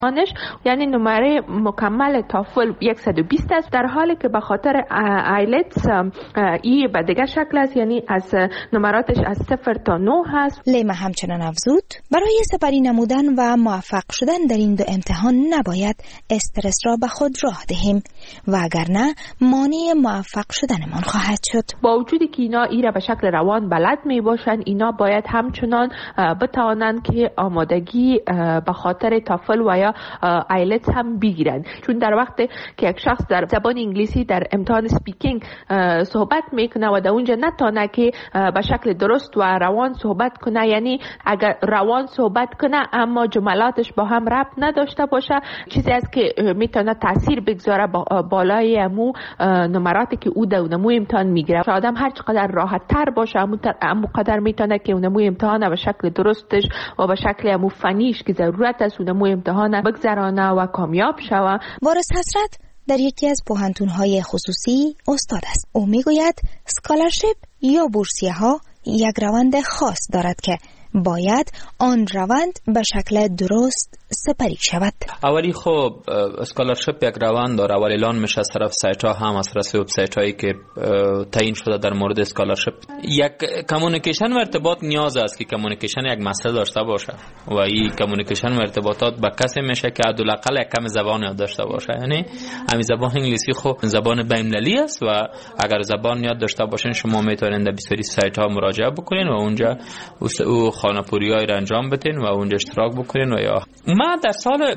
یعنی نمره مکمل تافل 120 است، در حالی که به خاطر آیلتس ای به دیگر شکل است، یعنی از نمراتش از 0 تا 9 هست. لیما همچنان افزود برای سپری نمودن و موفق شدن در این دو امتحان نباید استرس را به خود راه دهیم و اگر نه مانع موفق شدنمان خواهد شد. با وجودی که اینا را به شکل روان بلد می باشند، اینا باید همچنان بتوانند که آمادگی به خاطر تافل و یا آیلتس هم بگیرند، چون در وقتی که یک شخص در زبان انگلیسی در امتحان سپیکینگ صحبت میکنه و در اونجا نتونه که به شکل درست و روان صحبت کنه، یعنی اگر روان صحبت کنه اما جملاتش با هم ربط نداشته باشه، چیزی است که میتونه تاثیر بگذاره بالای امو نمراتی که او در اونمو امتحان میگیره. آدم هر چقدر راحت تر باشه امو قدر میتونه که اونمو امتحان به شکل درستش و به شکل امو فنیش که ضرورت است اونمو امتحان بگذرانه و کامیاب شوه. وارث حسرت در یکی از پوهنتون‌های خصوصی استاد است. او میگوید اسکالرشیپ یا بورسیه ها یک روند خاص دارد که باید آن روند به شکل درست سپری شود. اولی خب اسکالرشیپ یک روند داره، اولی اعلان میشه از طرف سایت ها هم از طرف وبسایت هایی که تعیین شده در مورد اسکالرشیپ. یک کمیونیکیشن و ارتباط نیاز است که کمیونیکیشن یک مسئله داشته باشه و این کمیونیکیشن و ارتباطات با کسی میشه که حداقل یک کم زبان یاد داشته باشه. یعنی همین زبان انگلیسی خب زبان بین‌المللی است و اگر زبان یاد داشته باشین شما میتونید به بسیاری سایت ها مراجعه بکنین و اونجا او خانه‌پوریایی را انجام بدین و اونجا اشتراک بکنین. و یا من در سال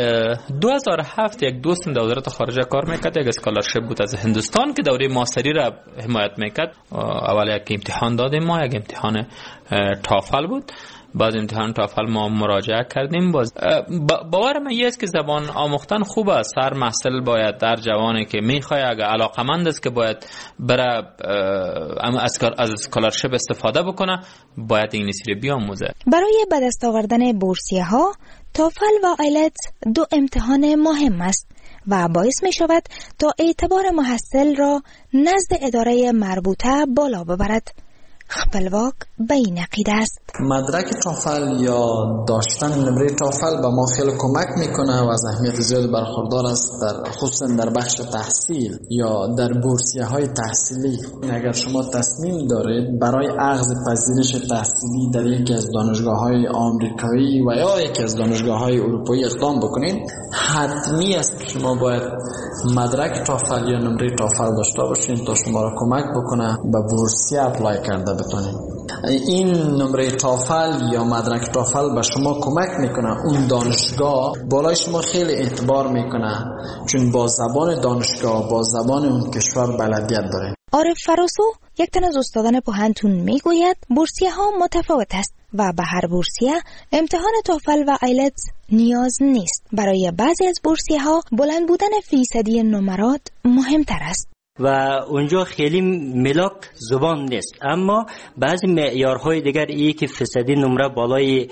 2007 یک دوستم در وزارت خارجه کار میکرد، یک اسکالرشیپ بود از هندوستان که دوره ماستری را حمایت میکرد. اول یک امتحان دادیم ما، یک امتحان تافل بود. بعد امتحان تافل ما مراجعه کردیم. باور من است که زبان آموختن خوب است. هر محصل باید در جوانی که میخواد اگه علاقمند است که باید بره از اسکالرشیپ استفاده بکنه باید انگلیسی رو بیاموزه. برای به دست آوردن بورسیه ها تافل و آیلتس دو امتحان مهم است و باعث می شود تا اعتبار محصل را نزد اداره مربوطه بالا ببرد. خپلواک به این عقیده است. مدرک تافل یا داشتن نمره تافل به ما خیلی کمک میکنه و از اهمیت زیاد برخوردار است، خصوصا در بخش تحصیل یا در بورسیه های تحصیلی. اگر شما تصمیم دارید برای اخذ پذیرش تحصیلی در یکی از دانشگاه های آمریکایی و یا یکی از دانشگاه های اروپایی اقدام بکنید، حتمی است که شما باید مدرک تافل یا نمره تافل داشته باشید تا شما را کمک بکنه به بورسیه اپلای کرده بتونید. این نمره تافل یا مدرک تافل به شما کمک میکنه اون دانشگاه بالای شما خیلی اعتبار میکنه، چون با زبان دانشگاه با زبان اون کشور بلدیت داره. عارف فراسو یک تن از استادان پوهنتون میگوید بورسیه ها متفاوت است و به هر بورسیه امتحان تافل و آیلتس نیاز نیست. برای بعضی از بورسیه ها بلند بودن فیصدی نمرات مهمتر است و اونجا خیلی ملاک زبان نیست، اما بعضی معیارهای دیگر ای که فیصدی نمره بالای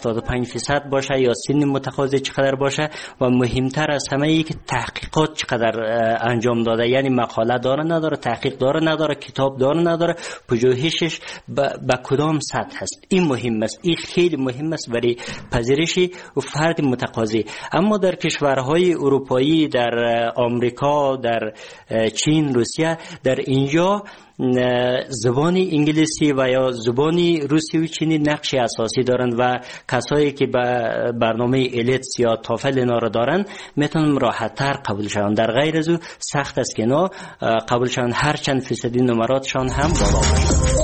75% باشه یا سن متقاضی چقدر باشه و مهمتر از همه ای که تحقیقات چقدر انجام داده، یعنی مقاله داره نداره، تحقیق داره نداره، کتاب داره نداره، پژوهشش به کدام سطح هست. این مهم است، این خیلی مهم است برای پذیرش فرد متقاضی. اما در کشورهای اروپایی، در آمریکا، در چین، روسیه، در اینجا زبان انگلیسی و یا زبان روسی و چینی نقش اساسی دارند و کسایی که به برنامه ایلتس یا تافل اینا را دارن میتونن راحت تر قبول شوند. در غیر از او سخت است که اینا قبول شوند، هر چند فیصدی نمراتشان هم بالا باشه.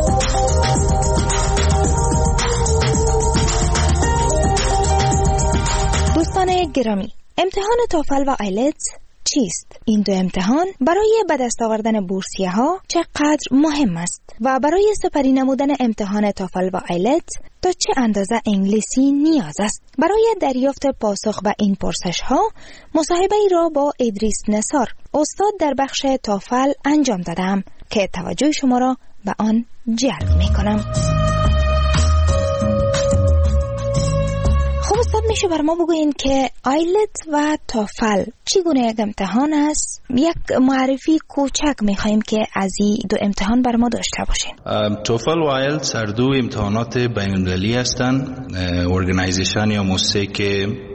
دوستان گرامی، امتحان تافل و آیلتس چیست؟ این دو امتحان برای به دست آوردن بورسیه ها چقدر مهم است و برای سپری نمودن امتحان تافل و آیلتس تا چه اندازه انگلیسی نیاز است؟ برای دریافت پاسخ به این پرسش ها مصاحبه ای را با ادریس نثار، استاد در بخش تافل انجام دادم که توجه شما را به آن جلب می کنم. استاد میشه بر ما بگوین که آیلت و تافل چگونه یک امتحان است؟ یک معرفی کوچک میخوایم که از این دو امتحان بر ما داشته باشین. توفل و آیلتس هر دو امتحانات بین‌المللی هستند. ارگانایزیشن یا مؤسسه که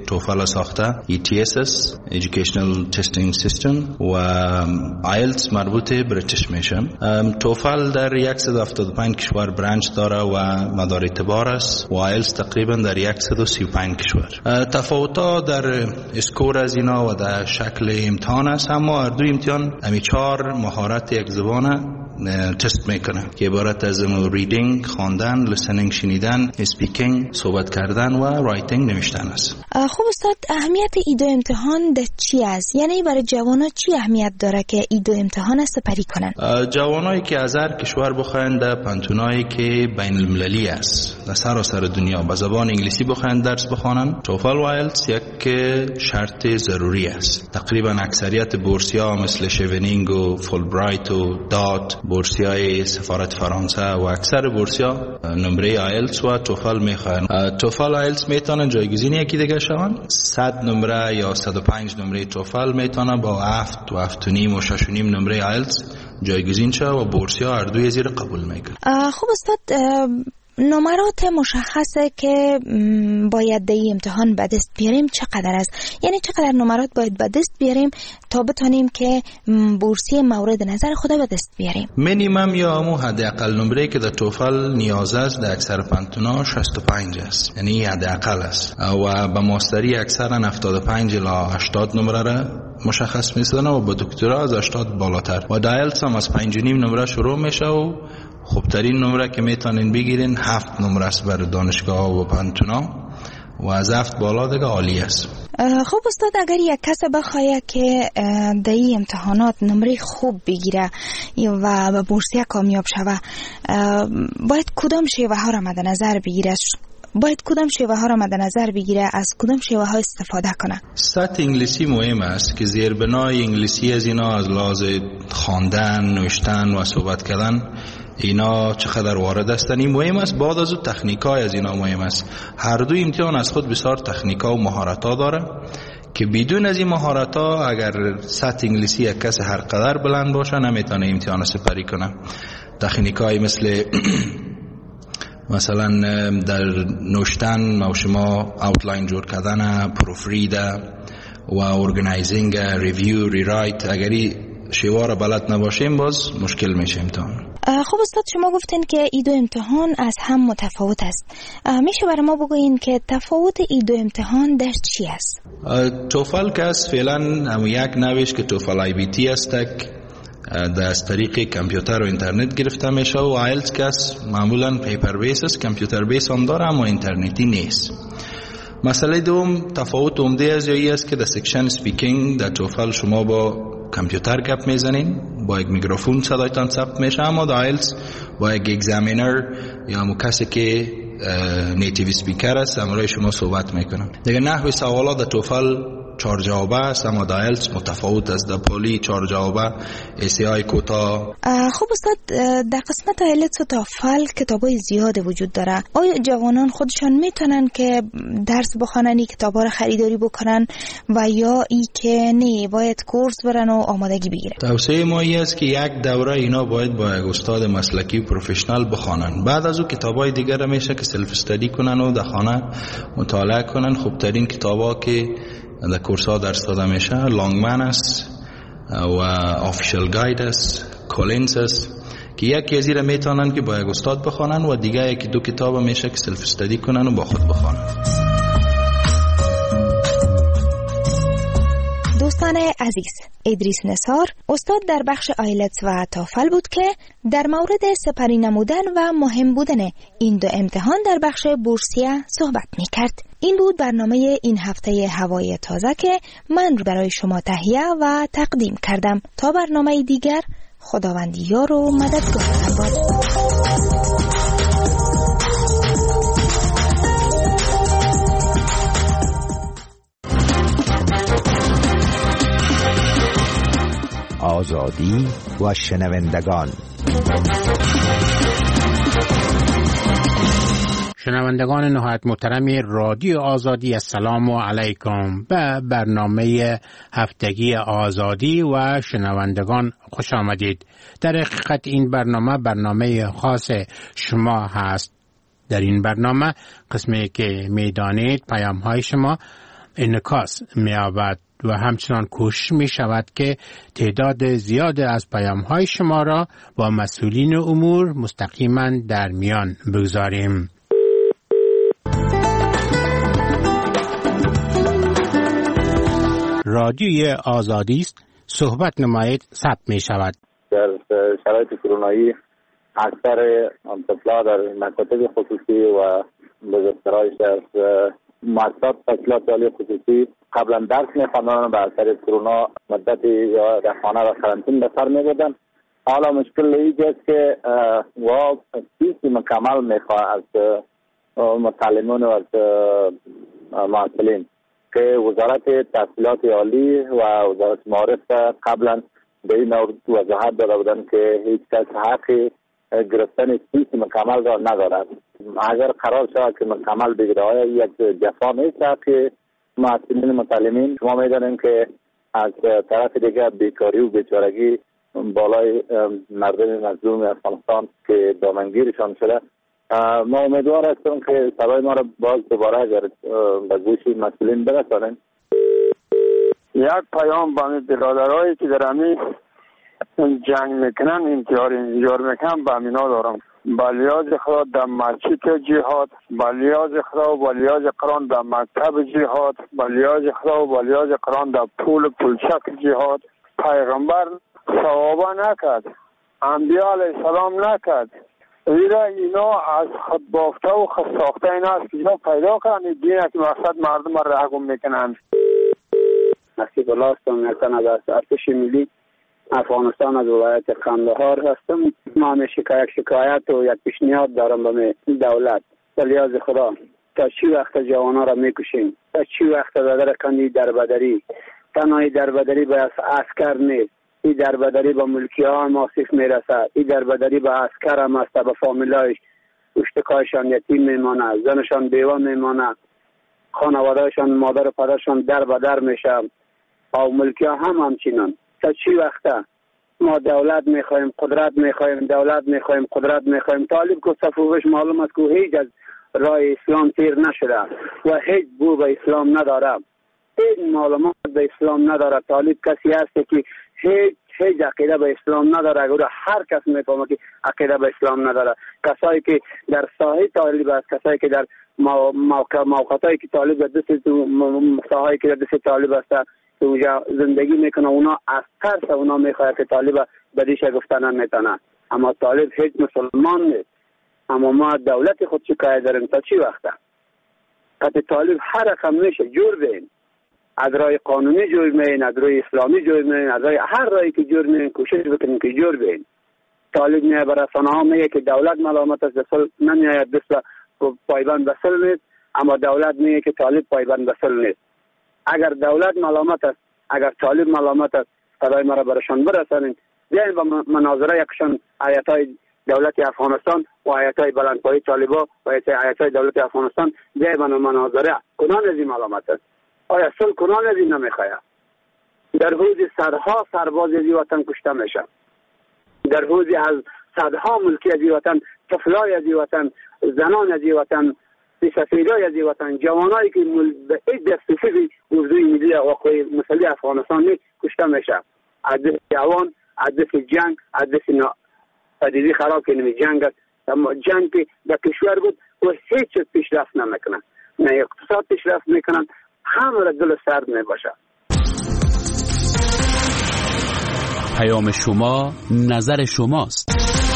توفل ساخته ETSS Educational Testing System و IELTS مربوط بریتیش میشه. توفل در 175 کشور برانچ داره و مدار اعتبار است و IELTS تقریبا در 135 کشور. تفاوت‌ها در اسکور از اینا و در شکل امتحان است، اما هر دو امتحان همی 4 مهارت یک زبان تست میکنه که عبارت از ریدینگ، خواندن، لیسنینگ شنیدن، اسپیکینگ صحبت کردن و رایتینگ نوشتن است. خب استاد، اهمیت این دو امتحان در چی است؟ یعنی برای جوانان چی اهمیت داره که این دو امتحان سپری کنن؟ جوانایی که از هر کشور بخواین در پانتونایی که بین المللی است در سراسر دنیا به زبان انگلیسی بخواین درس بخوانن، توفل و آیلتس یک شرط ضروری است. تقریبا اکثریت بورسیا مثل شیونینگ و فولبرایت و دات، بورسیای سفارت فرانسه و اکثر بورسیا نمره آیلتس و توفل میخوان. توفل آیلتس میتونن جایگزین یکی دیگه شون. 100 نمره یا 105 نمره توفل میتونه با 7 و 7.5 و 6.5 نمره آیلتس جایگزین شه و بورسیا هر دوی زیر قبول میکنه. خب استاد، نمرات مشخصه که باید در امتحان به دست بیاریم چقدر است؟ یعنی چقدر نمرات باید به دست بیاریم تا بتونیم که بورسیه مورد نظر خود به دست بیاریم؟ مینیمم یا همون حداقل نمره که در توفل نیاز است در اکثر پانتونا 65 است، یعنی حداقل است، و به ماستری اکثرا 75 الی 80 نمره را مشخص می‌سازن و با دکترا از 80 بالاتر. و دایلتس هم از 5.5 نمره شروع میشه و خوبترین نمره که میتونین بگیرین 7 نمره است برای دانشگاه و پانتونا و از 7 بالا دیگه عالی است. خب استاد، اگر یک کس بخواه که در این امتحانات نمره خوب بگیره و به بورسیه کامیاب شوه، باید کدام شیوه ها را مد نظر بگیره؟ از کدام شیوه ها استفاده کنه؟ سطح انگلیسی مهم است که زیربنای انگلیسی از اینا از لحاظ خواندن، نوشتن و صحبت کردن اینا چقدر وارد هستن این مهم است. بعد از اون تکنیکای از اینا مهم است. هر دو امتحان از خود بسیار تکنیکا و مهارت‌ها داره که بدون از این مهارت‌ها اگر سطح انگلیسی یک کس هر قدر بلند باشه نمیتونه امتحان سپری کنه. تکنیکای مثلا در نوشتن و شما اوتلاین جور کردن، پروفرید و ارگنایزینگ، ریویو، ریرایت، اگری شیوه را بلد نباشیم باز مشکل میشه امتحان. خب استاد، شما گفتین که این دو امتحان از هم متفاوت است. میشه برای ما بگوین که تفاوت این دو امتحان در چی است؟ توفل که است فعلا هم یک نویش که توفل IBT است از طریق کامپیوتر و اینترنت گرفته میشه و آیلتس که است معمولا پیپر بیس است، کامپیوتر بیس هم داره اما اینترنتی نیست. مسئله دوم تفاوت عمده از جایی است که در سکشن سپیکینگ در توفل شما با کامپیوتر گپ میزنین، با یک میکروفون صدایتان ثبت میشه، اما در آیلتس با یک اگزامینر یا همون کسی که نیتیو سپیکر است همراه شما صحبت میکنه. دیگه نحوه سوالات در توفل 4 جوابه است، اما در آیلتس متفاوت است. در پولی 4 جوابه، ایسی‌آی کوتا. خب استاد، در قسمت آیلتس و توفل کتابای زیاد وجود داره. آیا جوانان خودشان میتونن که درس بخونن، این کتابا رو خریداری بکنن و یا ای که نه باید کورس برن و آمادگی بگیرن؟ توصیه ما این است که یک دوره اینا باید با یک استاد مسلکی و پروفشنال بخونن. بعد از اون کتابای دیگر رو میشه که سلف استادی کنن و در خانه مطالعه کنن. خوبترین کتابا که در کورس ها درس داده میشه لانگمن است و آفیشال گاید است، کولینز است که یکی از اینا میتونن که با یک استاد بخونن و دیگه یکی دو کتاب میشه که سلف استادی کنن و با خود بخونن. دوستان عزیز، ادریس نثار استاد در بخش آیلتس و توفل بود که در مورد سپری نمودن و مهم بودن این دو امتحان در بخش بورسیه صحبت میکرد. این بود برنامه این هفته هوای تازه که من برای شما تهیه و تقدیم کردم. تا برنامه دیگر، خداوند یار و مددگار باد. آزادی و شنوندگان. شنوندگان نهایت محترم رادیو آزادی، السلام علیکم. به برنامه هفتگی آزادی و شنوندگان خوش آمدید. در حقیقت این برنامه خاص شما هست. در این برنامه قسمی که میدانید پیام های شما انعکاس می‌یابد و همچنان کوشش می‌شود که تعداد زیاد از پیام‌های شما را با مسئولین امور مستقیما در میان بگذاریم. رادیوی آزادی است، صحبت نمایید ثبت می‌شود. در شرایط کرونایی اکثر طفل‌ها در مکاتب خصوصی و بزرگسرای شهر مؤسسات تشکیلات عالی خصوصی قبلا درس می‌خواندند و به اثر کرونا مدتی یا در خانه و قرنطینه به سر می‌بردند. حالا مشکل اینجاست که و فیس مکمل می‌خواد از متعلمین و از معلمین که وزارت تحصیلات عالی و وزارت معارف قبلا به این وضاحت داده بودند که هیچ کس حق گرفتن فیس مکمل را ندارد. اگر قرار شود که مکمل بگیره یک جفا نیست که معلمین متعلمین شما میدانیم که از طرف دیگه بیکاری و بیچارگی بالای مردم مظلوم افغانستان که دامنگیرشان شده. ما امیدوار هستیم که صدای ما را باز دوباره اگر به گوش مسئولین برسانیم. یک پیام به برادرایی که در همین جنگ میکنن انتحار میکنن به امینا دارم. بلیاز خدا در مسجد جهاد، بلیاز خدا و بلیاز قرآن در مکتب جهاد، بلیاز خدا و بلیاز قرآن در پولچک جهاد. پیغمبر صحابه نکرد، انبیاء علیه السلام نکرد. اینا از خود بافته و خود ساخته این است که اینا پیدا کردن دین که مقصد مردم را رهگم میکنن. نصیب الله هستم، یکن از ارتش ملی افغانستان از ولایت قندهار هستم. ما همیشه یک شکایت و یک پیشنهاد دارم به دولت. بلیاز خدا تا چی وقت جوانا را میکشیم؟ تا چی وقت بدر کندی دربدری؟ تنهایی دربدری به عسکر نیست، این دربدری به ملکی ها هم آسیف میرسد. این دربدری به عسکر هم است، به فامیلایش اشتکایشان یتیم میمانه، زنشان بیوه میمانه، خانوادهشان مادر و پدرشان در بدر میشه و ملکی ها هم همچنان. تا چی وقته ما دولت میخوایم، قدرت میخوایم، دولت میخوایم، قدرت میخوایم. طالب که صفوفش معلوم است که هیچ از راه اسلام تیر نشده و هیچ بو به اسلام نداره، این معلومات به اسلام نداره. طالب کسی هست که هیچ عقیده به اسلام نداره. اگر هر کس میفهمه که عقیده به اسلام نداره. کسایی که در ساحه طالب است، کسایی که در موقعاتی که طالب در دست ساحه که در دست طالب است که اونجا زندگی میکنه، اونا از ترس اونا میخواد که طالب بدیش گفتن نمیتونه. اما طالب هیچ مسلمان نیست. اما ما دولت خود شکایت داریم تا چی وقته؟ که طالب هر رقم میشه جور بین، از رای قانونی جور بین، از رای اسلامی جور بین، از رای هر رایی که جور بین کوشش بکنیم که جور بین. طالب میاد برای رسانه‌ها میگه که دولت ملامت است، دست نمیاد دست پایبند به صلح نیست، اما دولت میگه که طالب پایبند به صلح نیست. اگر دولت ملامت است، اگر طالب ملامت است، صدای ما را برشان برسانید. بیاین با مناظره یکشان آیت‌های دولت افغانستان و آیت‌های بلندپایه طالبا و آیت‌های دولت افغانستان بیاین با مناظره کنان از این ملامت است. آیا صلح کنان از این نمیخواه؟ در حدود صدها سرباز از این وطن کشته میشه، در حدود از صدها ملکی از این وطن، طفلای از این وطن، زنان از این وطن، سفیدای از این وطن، جوانایی که به این دستفیزی موضوعی ملی واقعی مسئله افغانستان نیست کشته میشه. از دست جوان، از دست جنگ، از دست پدیدی خراب که نمی جنگ است. اما جنگ که در کشور بود و هیچ چیز پیشرفت نمیکنن، نه اقتصاد پیشرفت میکنن، همه را دل سرد میباشه. پیام شما نظر شماست.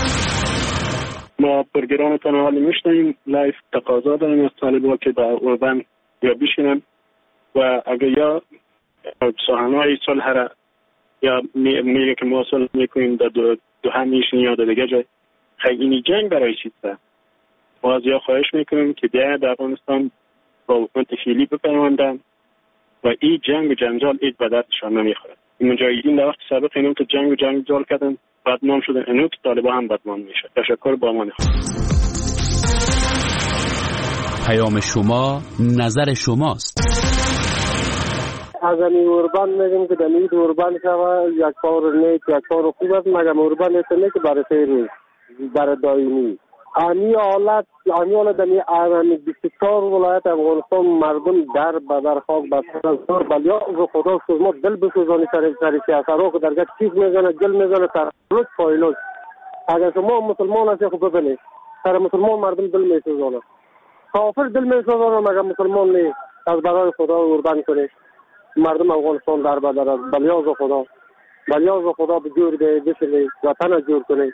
ما پروگرامتان حالی میشنیم، لایف تقاضا داریم از طالبا که با اوربن یا بشینن و اگر یا سخنهای صلح را یا میگه که ما صلح میکنیم در دو هم میشنیم یا در دیگه جای، خیلی اینی جنگ برای چیسته. ما از یا خواهش میکنیم که بیاید در افغانستان با حکومت فعلی بپیوندن و این جنگ و جنجال هیچ به دردشان نمیخورد. این مجاهدین در وقت سابق اینو که جنگ و جنجال کردن بدنام شدن، اینو که طالبا هم بدنام میشه. تشکر با امان خدا. پیام شما نظر شماست. از این اوربان میگم که دمید اوربان شوه یک پاور نیک یک پاور خوب است، مگم اوربان نیست که برای سیری برای دایمی امی حالت دمی 24 ولایت افغانستان مردم در بدر خاک بسته زور بلیا و خدا شما دل بسوزانی سر سیاست رو که درگاه چیز میزنه دل میزنه ترلوچ پایلوچ. اگر شما مسلمان هستی خب ببینید سر مسلمان مردم دل میسوزانه، کافر دل میسوزانه مگر مسلمان نی. از برای خدا قربان کنید مردم افغانستان در بدر از بلیاز خدا به جور بشنید وطن جور کنید.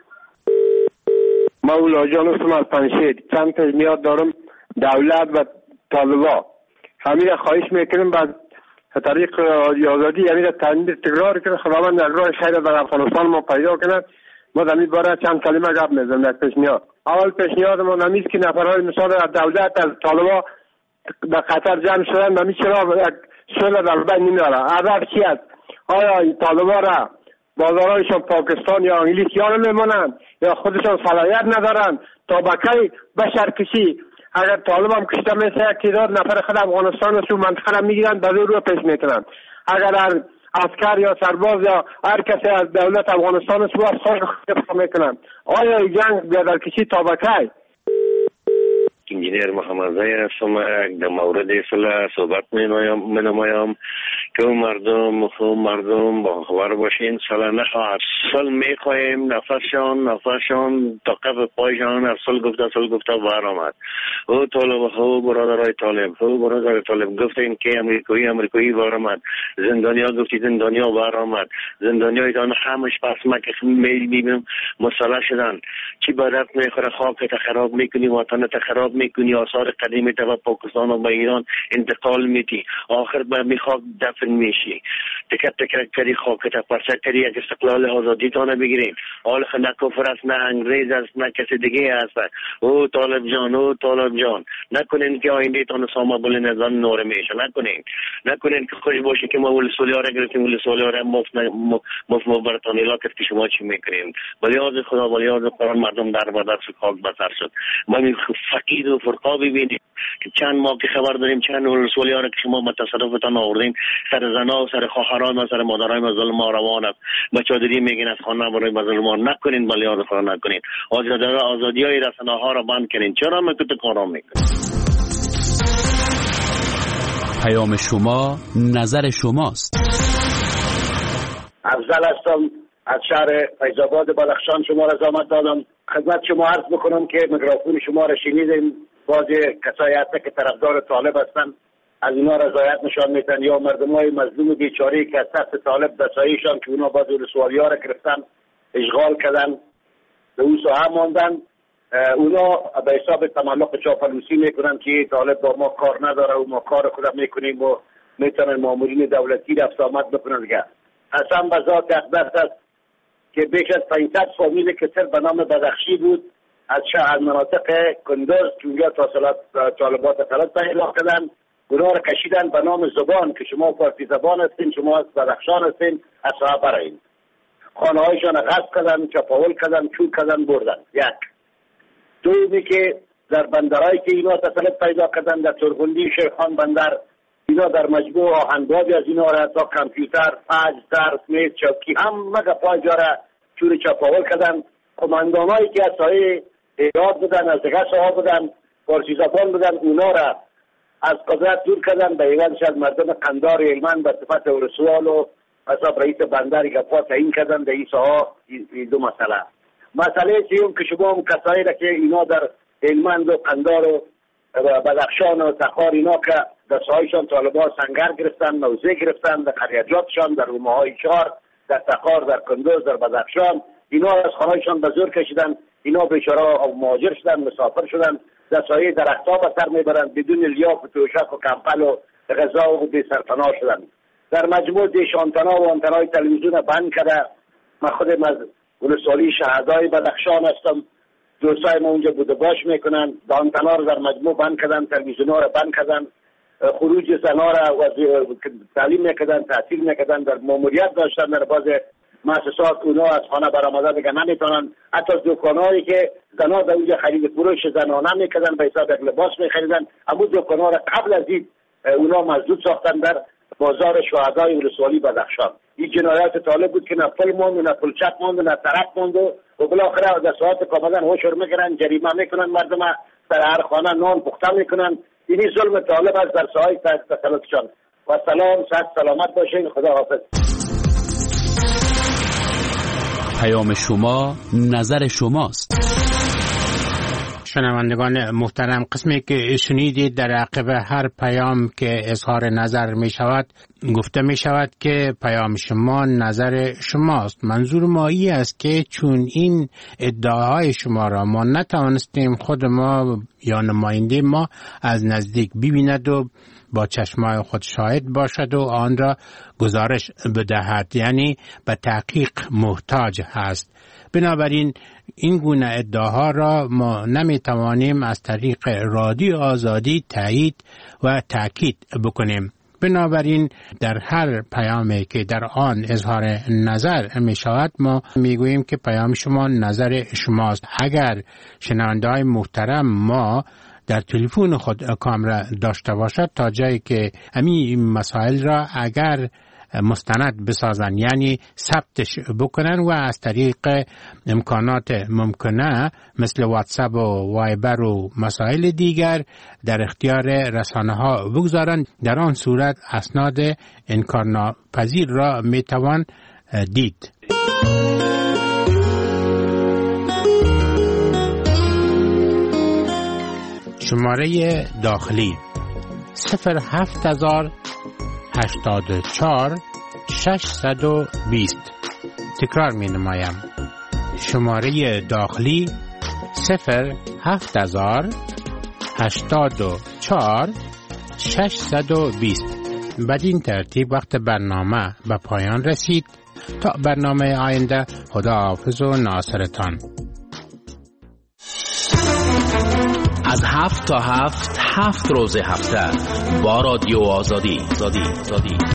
مولا جان اسم از پنشیر چند پیشنهاد دارم دولت و طالبا همین را خواهش میکنیم بعد طریق آزادی همین را تکرار کنه خداوند در راه خیر در افغانستان ما پیدا کنه. ما در این باره چند کلمه گپ میزنم در پیشنهاد. اول پیشنهاد ما نمیست که نفرهای مثال دولت از طالبا در قطر جمع شدن نمی چرا یک صلح در بین نمیاره. عرب چی است؟ آیا این طالبا را بازارایشان پاکستان یا انگلیس یا نمیمونن یا خودشان صلاحیت ندارن تا بکی بشر کشی؟ اگر طالب هم کشته میشه یک تعداد نفر خود افغانستان رو منطقه را میگیرن به رو پیش میکنن. اگر عسکر یا سرباز یا هر کسی از دولت افغانستان رو از خود میکنن. آیا این جنگ بیادر کشی تا بکی؟ انجینیر محمد زایی هستم. در مورد اصلا صحبت می که مردم با خبر باشین سال اصل می خواهیم نفسشان تا قبل پایشان اصل گفته بر آمد. او برادرای طالب گفتین که امریکایی بر آمد. زندانیا گفتی زندانیا بر آمد. زندانیای دان همش پس مکه میبینم مسلح شدن. چی بدت میخوره خاک خراب میکنی وطن خراب میکنی آثار قدیمی تا پاکستان و با ایران انتقال میدی آخر به میخواد دفن میشی تکت کردی خاکت پرچه کردی یک استقلال آزادی تا نبگیرین حال نه کفر است نه انگریز است نه کسی دیگه است. او طالب جان نکنین که آینده تان ساما بل نظام نور میشه نکنین که خوش باشه که ما ول سولیاره گرفتیم ول سولیاره مفت برتان علاقه که شما چی میکنین بلیاز خدا بلیاز قرآن مردم در بدر خاک بسر شد. ما می فقید و فرقا ببینیم که چند ماه که خبر داریم چند رسولی ها که شما به تصرفتان آوردین سر زنا و سر خواهران و سر مادرای ما ظلم ها روان است. بچادری میگین از خانه برای ظلم ها نکنین بلیاز خدا نکنین. آزادی های رسانه ها را بند کنین. چرا مکت کارام میکنین؟ پیام شما نظر شماست. افضل هستم از شهر فیض‌آباد بدخشان شما را زحمت دادم خدمت شما عرض بکنم که میکروفون شما را شنیدیم. بعضی کسایی هستند که طرفدار طالب هستند از اینا رضایت نشان میدن یا مردمای مظلوم بیچاره که از دست طالب دستایشان که اونا بعضی رسوالیا را گرفتن اشغال کردن به اون ساحه ماندن اونا به حساب تملق چاپلوسی میکنن که طالب با ما کار نداره و ما کار خودم میکنیم و میتونن مامورین دولتی رفت آمد بکنن دیگه. قسم به ذات اقدس است که بیش از 500 فامیل کسر به نام بدخشی بود از شهر مناطق کندوز که اونجا طالبات تسلط پیدا کردن اونا را کشیدن به نام زبان که شما فارسی زبان هستین شما از بدخشان هستین از صاحب برایین خانه هایشان غصب کردن چپاول کردن چوب کردن بردن. یک دومی که در بندرهایی که اینا تسلط پیدا کردن در ترغندی شیخان بندر اینا در مجموع آهنبادی از اینا را تا کامپیوتر فاج درس میز چوکی هم مگه پاجاره چوری چپاول کردن. کماندانایی که از سایه ایراد بودن از دیگه صاحب بودن فارسی زبان بودن اونا را از قدرت دور کردن به ایوانش از مردم قندار هلمند به صفت رسوال و حساب رئیس بندری که پا تعیین کردن در این ساحه. دو مسئله سیوم که شما هم کسایی را که اینا در هلمند و قندار و بدخشان و تخار اینا که در ساحهشان طالبان سنگر گرفتن موضع گرفتن در قریجاتشان در رومه‌های چهار در تخار در کندوز در بدخشان اینا از خانه‌شان به زور کشیدن. اینا بیچاره مهاجر شدن مسافر شدن در سایه درخت‌ها به سر میبرند بدون لیاف و توشک و کمپل و غذا و بی سرپناه شدن. در مجموع دیشانتنا و آنتنای تلویزیون بند کرده. من خودم از ولسوالی شهدای بدخشان هستم. دوستای ما اونجا بودگاش میکنن. آنتنا رو در مجموع بند کردن تلویزیون‌ها رو بند کردن. خروج زنا را تعلیم میکردن تحصیل میکردن در ماموریت داشتن در باز مؤسسات اونا از خانه برآمده دیگه نمیتونن. حتی دکانایی که زنا در اونجا خرید فروش زنانه میکردن به حساب یک لباس میخریدن اما دکانا را قبل از این اونا مسدود ساختن در بازار شهدای ولسوالی بدخشان. این جنایات طالب بود که نه پل موند، نه پلچک موند، نه طرف موند و بالاخره در ساعت کاملا هوشور میگیرن، جریمه میکنن، مردم در هر خانه نان پخته میکنن. اینی ظلم طالب است در ساحه تسلطشان. و سلام، صحت سلامت باشین. خدا حافظ. پیام شما نظر شماست. شنوندگان محترم، قسمی که شنیدید در عقب هر پیام که اظهار نظر می شود گفته می شود که پیام شما نظر شماست. منظور ما ای است که چون این ادعاهای شما را ما نتوانستیم خود ما یا نماینده ما از نزدیک ببیند و با چشمای خود شاهد باشد و آن را گزارش بدهد، یعنی به تحقیق محتاج هست. بنابراین این گونه ادعاها را ما نمیتوانیم از طریق رادیو آزادی تایید و تاکید بکنیم. بنابراین در هر پیامی که در آن اظهار نظر می شود ما می گوییم که پیام شما نظر شماست. اگر شنونده‌های محترم ما در تلفن خود کامera داشته باشد تا جایی که همین مسائل را اگر مستند بسازن، یعنی ثبتش بکنن و از طریق امکانات ممکنه مثل واتساپ و وایبر و مسائل دیگر در اختیار رسانه ها بگذارن، در آن صورت اسناد انکارناپذیر را میتوان دید. شماره داخلی 07084 620. تکرار می نمایم. شماره داخلی 07084 620. بدین ترتیب وقت برنامه به پایان رسید. تا برنامه آینده، خدا حافظ و ناصرتان. از 7 تا 7 روز هفته با رادیو آزادی.